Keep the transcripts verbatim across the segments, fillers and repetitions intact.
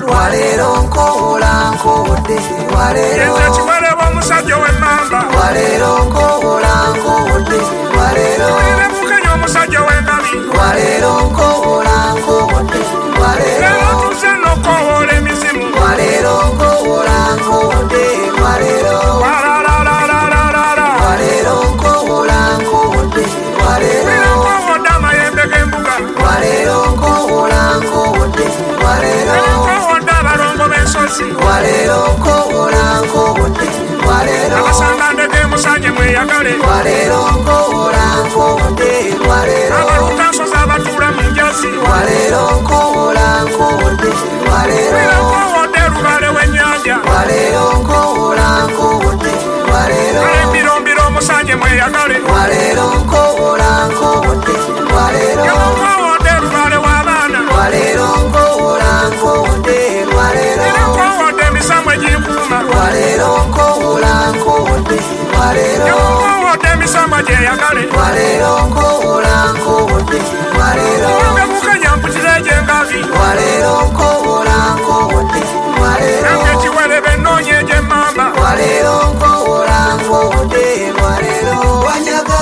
walero nkowola nkowodde walero kiwaleba omusajja w'emmamba walero nkowola nkowodde walero bukenya omusajja w'engabi walero nkowola nkowodde walero tuze n'okoowola emizimu walero nkowola nkowodde walero walero nkowola nkowodde walero nkowodde amayembe g'embuga walero nkowola nkowodde walero nkowodde abalongo b'ensozi walero nkowola nkowodde walero abasangande g'emusanje mweyagale walero nkowola nkowodde walero abaluka nsozi abatuula mu njazi walero nkowola nkowodde walero nkowodde lubale w'ennyanja walero nkowola nkowodde walero embirombiro omusanje mweyagale walero nkowola nkowodde walero nkowodde lubale w'abaana walero nkowola nkowodde walero nkowodde emisamwe gikuuma walero nkowola nkowodde walero nkowodde emisamwe gyeyagale walero nkowola nkowodde walero nga bukenya mpukira egy'engabi walero nkowola nkowodde walero nange ekiwerebe ennoonya egy'emmamba walero nkowola nkowodde walero wanyaga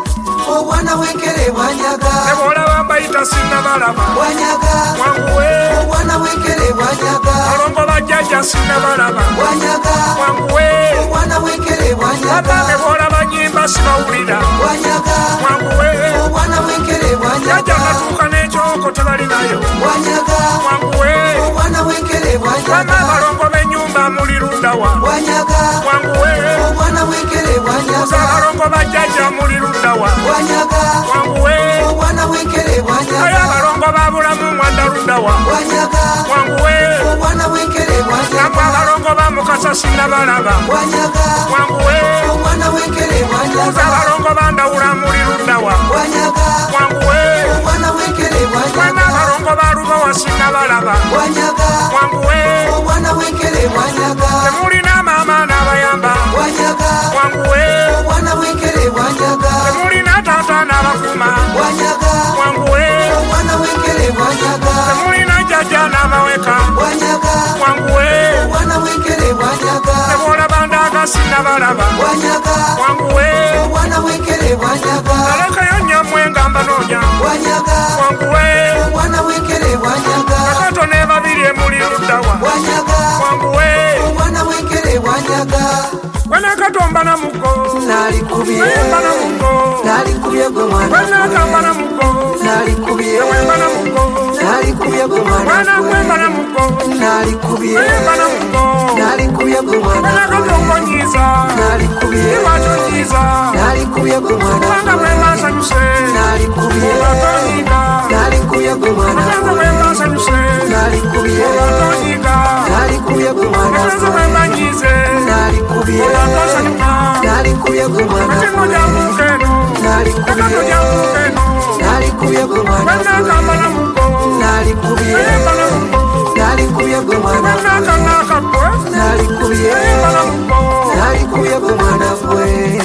obwana bw'enkere bwanyaga nebolaba mbayita sinnabalaba wanyaga wanguwe obwana bw'enkere bwanyaga balongo bajjajja sinnabalaba wanyaga wanguwe obwana bw'enkere bwanyaga aba nebolaba nyimba sibawulira wanyaga wanguwe obwana bw'enkere jajja bwanyaga batuuka n'ekyoko tebalinayo wanyaga wanguwe obwana bw'enkere bama bwanyaga abalongo b'ennyumba muli luddawa wanyaga wanguwe obwana bw'enkere bwanyaga abalongo bajjajja muli luddawa wanyaga wanguwe obwana bw'enkere ayo bwanyaga abalongo babulamu mwanda luddawa wanyaga wanguwe obwana bw'enkere nabwe bwanyaga abalongo ba mukasa sinnabalaba wanyaga wanguwe obwana bw'enkere uza bwanyaga abalongo bandawula muli luddawa wanyaga wanguwe obwana bw'enkere bwana bwanyaga abalongo ba lubowa sinnabalaba wanyaga wanguwe obwana bw'enkere bwanyaga temulina maama n'abayamba wanyaga wanguwe obwana bw'enkere bwanyaga temulina taata n'abakuma wanyaga wanguwe obwana bw'enkere bwanyaga temulina jjajja n'abaweka wanyaga wanguwe obwana bw'enkere bwanyaga tebolaba ndaga sinnabalaba wanyaga wanguwe obwana bw'enkere bwanyaga alekayo nyammwe nga mbanoonya wanyaga wanguwe obwana bw'enkere bwanyaga kato ne babiri emuli luddawa wanyaga wanguwe obwana bw'enkere bwanyaga wenakatomba na mugo nalikubye wemba na mugo nalikubye gwe mwana wenakamba na mugo nalikubye wemba na mugo nalikubye gwe mwana wenakwemba na mugo nalikubye wemba na mugo nalikubye gwe mwana wenakatongonyiza nalikubye iwatonyiza nalikubye gwe mwana kubanga bwembasanyuse nalikubye obatonyiga nalikubye gwe mwana kubanga bwembasanyuse nalikubye obatonyiga nalikubye gwe mwana kubanga bwembanyize nalikubye obatosanyuka nalikubye gwe mwana ekingo gyamukeno nalikubye ekato gyamukeno nalikubye gwe mwana wenakamba na mugo nalikubye wemba na mugo nalikubye gwe mwana wenakanakakwe nalikubye wemba na mugo nalikubye gwe mwana gwe